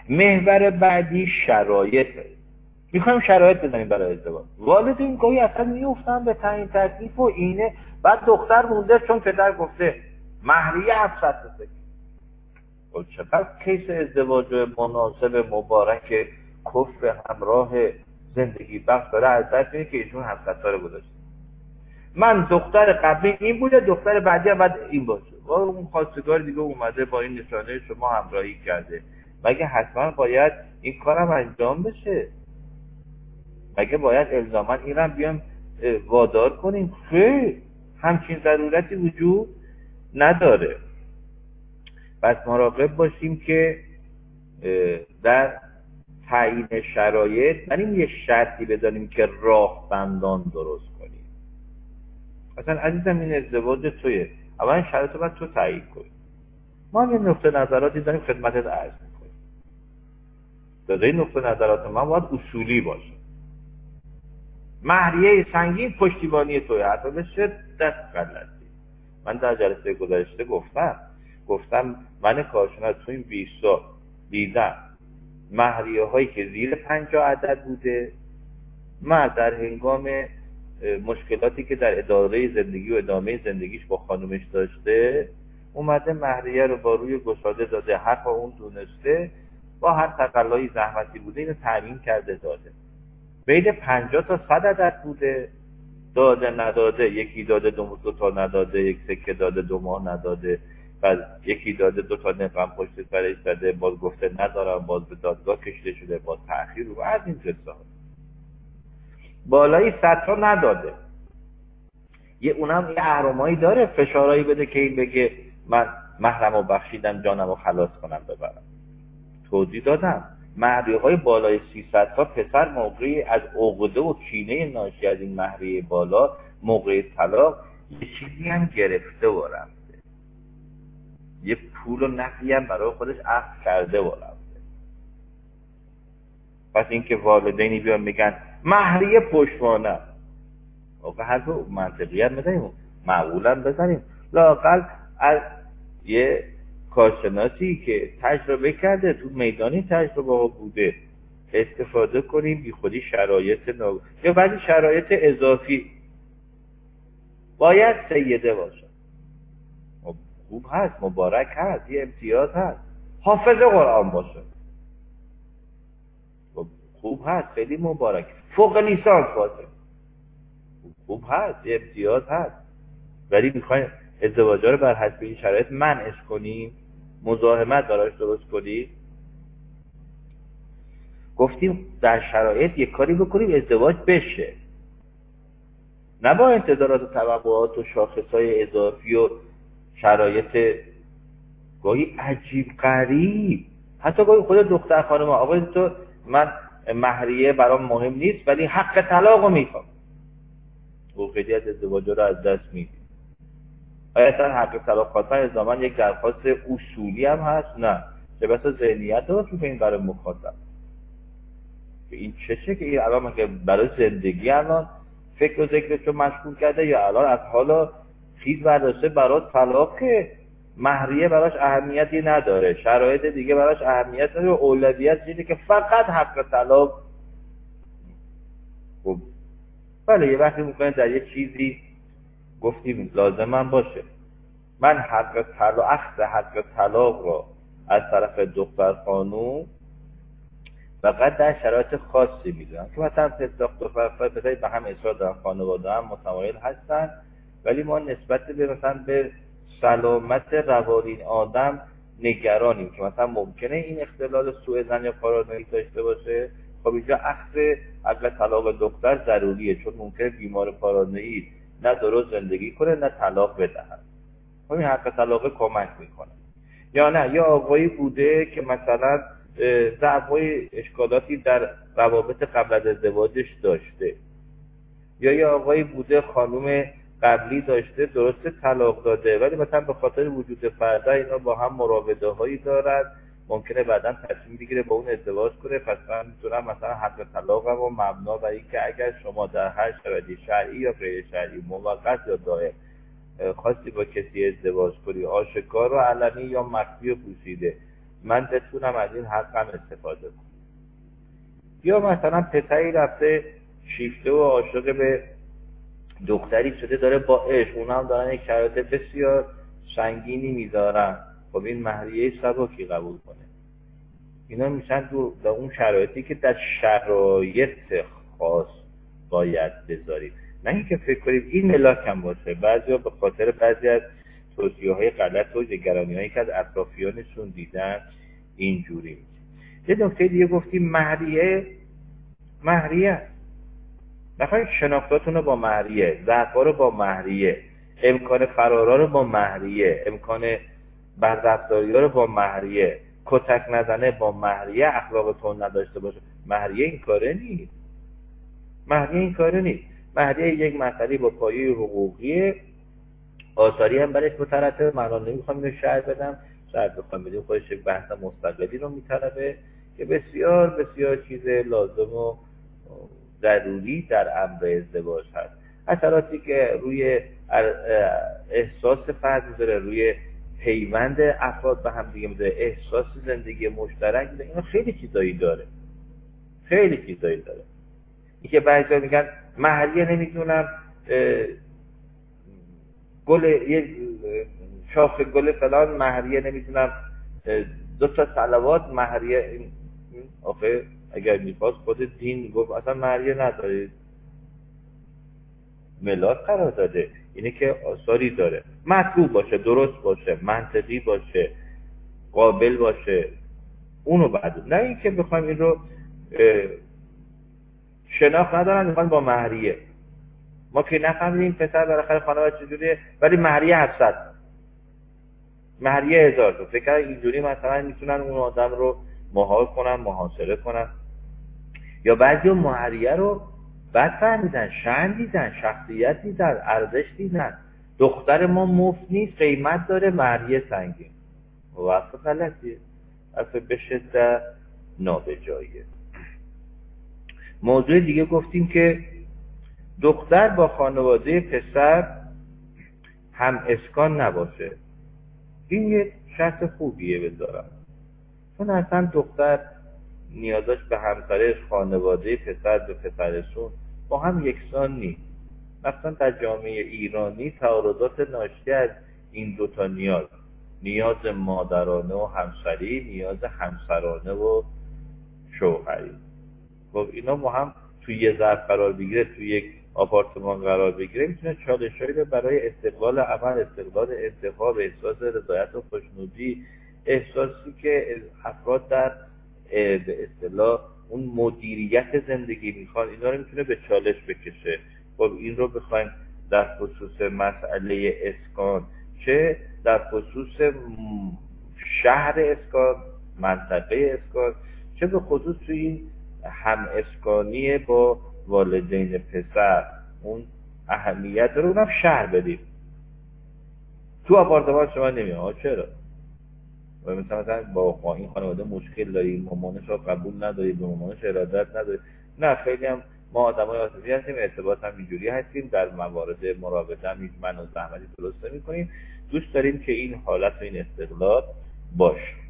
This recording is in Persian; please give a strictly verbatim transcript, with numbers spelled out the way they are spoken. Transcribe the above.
محور بعدی شرایطه. میخوایم شرایط بزنیم برای ازدواج. والدین گاهی اصلا میافتن به تعیین تکلیف و اینه، بعد دختر مونده چون پدر گفته مهریه هفتصد تا. خب چقدر کیس ازدواج مناسب مبارک کفر همراه زندگی بخش داره از دست میره که ایشون هفتصد تا رو گذاشته. من دختر قبلی این بوده، دختر بعدی هم بعد این باشه. و اون خواستگار دیگه اومده با این نشانه شما همراهی کرده. مگه حتما باید این کارم انجام بشه؟ مگه باید الزاما اینم بیام وادار کنیم؟ خیر، همچین ضرورتی وجود نداره. پس مراقب باشیم که در تعیین شرایط بریم یه شرطی بذاریم که راه بندان درست کنیم. مثلا عزیزم این ازدواج تویه، اما این شرایط رو باید تو تعیین کنی. ما هم یه نقطه نظراتی داریم خدمتت عرض میکنیم. داده این نقطه نظرات من باید اصولی باشه. مهریه سنگین پشتیبانی توی حتی به شدت غلطی. من در جلسه گذشته گفتم گفتم من کارشناس تو این بیست سال دیدم مهریه هایی که زیر پنجاه عدد بوده، من در هنگام مشکلاتی که در اداره زندگی و ادامه زندگیش با خانومش داشته اومده مهریه رو با روی گشاده داده، حق اون دونسته، با هر تقلایی زحمتی بوده اینو تامین کرده داده. بین پنجاه تا صد عدد بوده، داده نداده، یکی داده دو, دو تا نداده، یک سکه داده دو ماه نداده، بعد یکی داده دو تا نقم پشت سرش زده، باز گفته ندارم، باز به دادگاه کشیده شده، باز تأخیر رو از این قصه ها. بالای صد تا نداده. یه اونم یه اهرمایی داره فشارایی بده که این بگه من محرمو بخشیدم جانمو خلاص کنم ببرم. توضیح دادم مهریه های بالای سیصد تا پسر موقعی از عقده و کینه ناشی از این مهریه بالا موقع طلاق یه چیزی هم گرفته و رفته، یه پول و نقدی هم برای خودش اخذ کرده و رفته. پس اینکه والدینی بیان میگن مهریه پشتوانه، آقا حرف منطقی هم بزنیم، معقول هم بزنیم، لااقل از یه کارشناسی که تجربه کرده تو میدانی تجربه ها بوده استفاده کنیم. بی خودی شرایط نو... یا بعضی شرایط اضافی باید سیده باشه. خوب هست، مبارک هست، یه امتیاز هست، حافظ قرآن باشه، خوب هست، خیلی مبارک، فوق لیسانس باشه، خوب هست، یه امتیاز هست. ولی میخوایم ازدواجا رو بر حسب این شرایط منعش کنیم، مزاحمت براش درست کنیم. گفتیم در شرایط یک کاری بکنیم ازدواج بشه، نه با انتظارات و توقعات و شاخصهای اضافی و شرایط گاهی عجیب غریب. حتی گاهی خود دختر خانم آقای تو من مهریه برام مهم نیست ولی حق طلاقو میخوام. او خیلی از ازدواجا رو از دست میدیم. آیا اصلا حق طلاق خواستن الزاما یک درخواست اصولی هم هست؟ نه، چه بسا ذهنیت درست میکنیم برای مخاطب که این چشه که این الان مگه برای زندگی الان فکر و ذکرشو مشغول کرده یا الان از حالا خیز برداشته برای طلاق که مهریه براش اهمیتی نداره، شرایط دیگه براش اهمیت نداره، اولویت اینه که فقط حق طلاق. خب بله یه وقتی میکنه در یه چیزی گفتیم لازم من باشه من حق طلاق اخذ حق طلاق رو از طرف دختر خانوم فقط در شرایط خاصی میدونم که مثلا دختر پسری به هم اصرار دارن، خانواده هم متمایل هستن، ولی ما نسبت به مثلا به سلامت روانی آدم نگرانیم که مثلا ممکنه این اختلال سوء ظن یا پارانویی داشته باشه. خب اینجا اخذ حق طلاق دختر ضروریه چون ممکنه بیمار پارانویی نه درست زندگی کنه نه طلاق بدهد. خب این حق طلاق کمک میکنه. یا نه یا آقایی بوده که مثلا ضعف‌های اشکالاتی در روابط قبل از ازدواجش داشته، یا یه آقایی بوده خانم قبلی داشته درسته طلاق داده ولی مثلا به خاطر وجود فردا اینا با هم مراوده هایی دارن، ممکنه بعدا تصمیم بگیره با اون ازدواج کنه. پس من میتونم مثلا حق طلاقم و مبنا بر اینکه اگر شما در هر شرایطی شرعی یا غیر شرعی موقت یا دائم خواستی با کسی ازدواج کنی، آشکار و علنی یا مخفی و پوشیده، من بتونم از این حقم استفاده کنم. یا مثلا پسری رفته شیفته و عاشق به دختری شده، داره با عشق، اونا هم دارن یک شرایط بسیار سنگینی میذارن، خب این مهریه سبکی قبول کنه. اینا میشن در اون شرایطی که در شرایط خاص باید بذاریم، نه اینکه فکر کنیم این ملاک هم باشه. بعضیا به خاطر بعضی از توصیه‌های غلط و نگرانی‌هایی که از اطرافیانشون دیدن اینجوری میشه. یه نکته دیگه گفتیم مهریه مهریه نخواهید شناختاتون رو با مهریه، ضعف‌ها رو با مهریه، امکان فرارا رو با مهریه، امکان بدرفتاری‌ها رو با مهریه، کتک نزنه با مهریه، اخلاق تون نداشته باشه. مهریه این کاره نیست. مهریه این کاره نیست. مهریه یک مسئله با پایه حقوقی، آثاری هم برش مترتبه. من نمیخوام اینو شرح بدم، شاید بخوام بدیم خودش یک بحث مستقلی رو میطلبه که بسیار بسیار چیز لازم و ضروری در امر ازدواج هست. اثراتی که روی احساس فرد میذاره، روی پیوند افراد به هم دیگه میذاره، احساس زندگی مشترک میذاره، اینا خیلی چیزایی داره، خیلی چیزایی داره. این که بعضیا میگن مهریه نمیدونم گل یه شاخ گل فلان مهریه، نمیدونم دو تا صلوات مهریه. آخه اگر میخواست خود دین گفت اصلا مهریه ندارید، ملاک قرار داده. اینه که آثاری داره، مطلوب باشه، درست باشه، منطقی باشه، قابل باشه، اونو بعد. نه این که بخوایم این رو شناخت ندارن میخوان با مهریه. ما که نفهمیدیم پسر بالاخره خانواده چجوریه، ولی مهریه هفتصد، مهریه هزار تا. فکر اینجوری مثلا میتونن اون آدم رو مهار کنن، محاصره کنن. یا بعضی مهریه رو بد فهمیدن، شأن دیدن، شخصیت دیدن، ارزش دیدن. دختر ما مفت نیست، قیمت داره، مهریه سنگین. واسه غلطیه، اصلا به شدت نابجاییه. موضوع دیگه گفتیم که دختر با خانواده پسر هم اسکان نباشه. این یه شرط خوبیه بذارم، چون اصلا دختر نیازش به همسرش، خانواده پسر به پسرشون با هم یکسان نیست. مثلا در جامعه ایرانی تعارضات ناشی از این دوتا نیاز، نیاز مادرانه و همسری، نیاز همسرانه و شوهری، خب اینا با هم توی یه ظرف قرار بگیره، توی یک آپارتمان قرار بگیره، میتونه چالشایی برای استقلال عمل، استقلال انتخاب، احساس رضایت و خوشنودی، احساسی که افراد در به اصطلاح اون مدیریت زندگی میخوان، اینا رو میتونه به چالش بکشه. خب این رو بخوایم در خصوص مسئله اسکان، چه در خصوص شهر اسکان، منطقه اسکان، چه به خصوص توی این هم اسکانی با والدین پسر، اون اهمیت رو اونم شهر بدیم. تو آپارتمان شما نمیاد. چرا؟ و مثلا مثلا با این خانواده مشکل داریم، مامانش رو قبول نداریم، به مامانش ارادت نداریم. نه، خیلی هم ما آدمای عاطفی هستیم، ارتباط هم اینجوری هستیم، در موارد مراوده هم هیچ من و زحمتی درست نمی‌کنیم. دوست داریم که این حالت و این استقلال باشه.